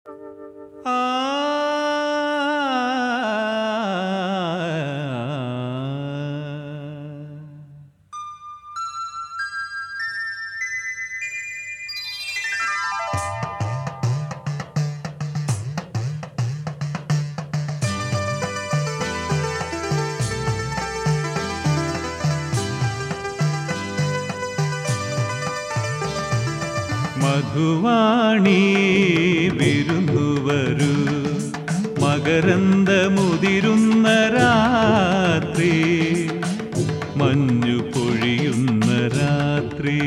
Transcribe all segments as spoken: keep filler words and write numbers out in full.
മധുവാണി വിരുന്നുവരൂ, മകരന്ദമുതിരുന്ന രാത്രി, മഞ്ഞു പൊഴിയുന്ന രാത്രി.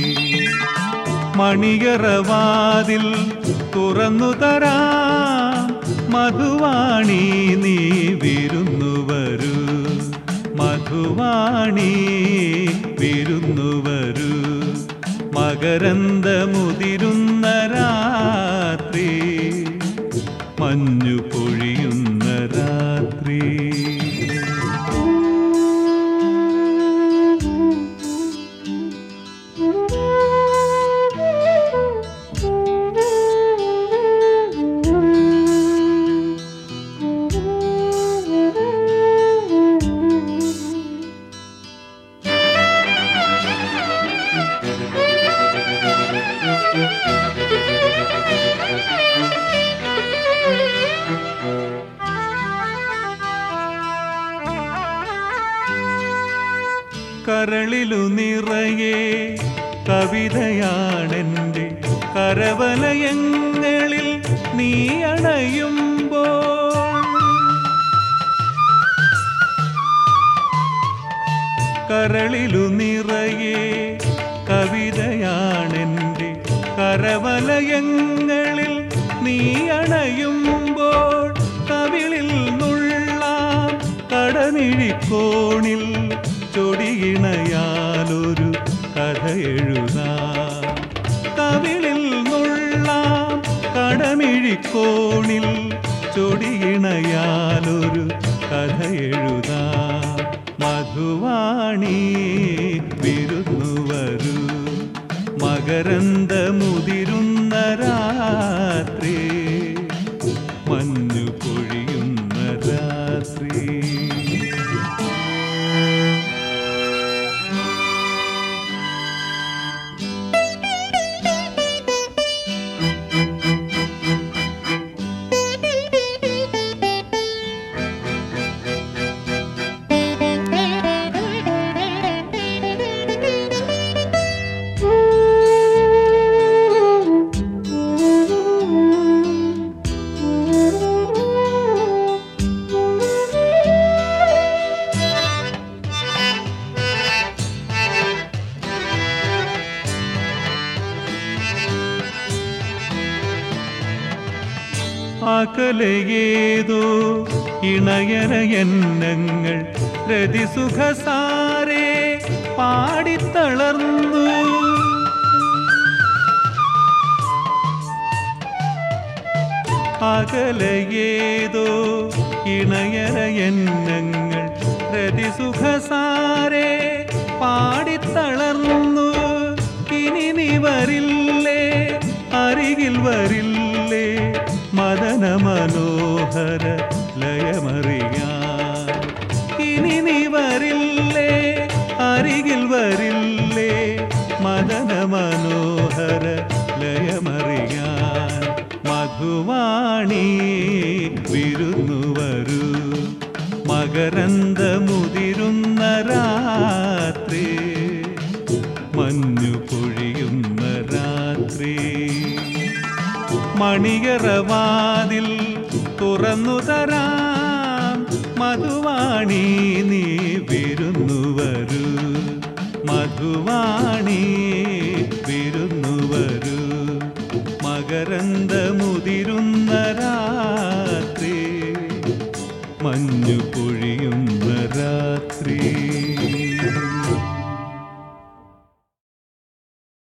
മണിയറവാതിൽ തുറന്നു തരാം, മധുവാണി നീ വിരുന്നുവരൂ, മധുവാണി വിരുന്നുവരൂ, മകരന്ദമുതിരുന്ന രാത്രി, മഞ്ഞു പൊഴിയുന്ന രാത്രി. കരളിലു നിറയെ കവിതയാണെൻ്റെ, കരവലയങ്ങളിൽ നീ അണയുമ്പോൾ. കരളിലു നിറയെ കവിതയാണെൻ്റെ, കരവലയങ്ങളിൽ നീ അണയുമ്പോൾ. കവിളിൽ നുള്ളാം കടമിഴിക്കോണിൽ ചൊടിയിണയാലൊരു കഥ എഴുതാം. കവിളിൽ നുള്ളാം കടമിഴിക്കോണിൽ ചൊടിയിണയാലൊരു കഥ എഴുതാം. മധുവാണി വിരുന്നുവരൂ, മകരന്ദമുതിരുന്ന രാത്രി, മഞ്ഞു പൊഴിയുന്ന രാത്രി. അകലെയേതോ ഇണയരയന്നങ്ങൾ രതിസുഖസാരേ പാടിത്തളർന്നു. അകലെയേതോ ഇണയരയന്നങ്ങൾ രതിസുഖസാരേ പാടിത്തളർന്നു. ഇനി നീ വരില്ലേ, അരികിൽ വരില്ലേ, മദന മനോഹര ലയമറിയാൻ. ഇനി നീ വരില്ലേ, അരികിൽ വരില്ലേ, മദന മനോഹര ലയമറിയാൻ. മധുവാണി വിരുന്നുവരൂ, മകരന്ദമുതിരുന്ന രാത്രി, മഞ്ഞു പൊഴിയുന്ന രാത്രി. മണിയറവാതിൽ തുറന്നു തരാം, മധുവാണി നീ വിരുന്നുവരൂ, മധുവാണി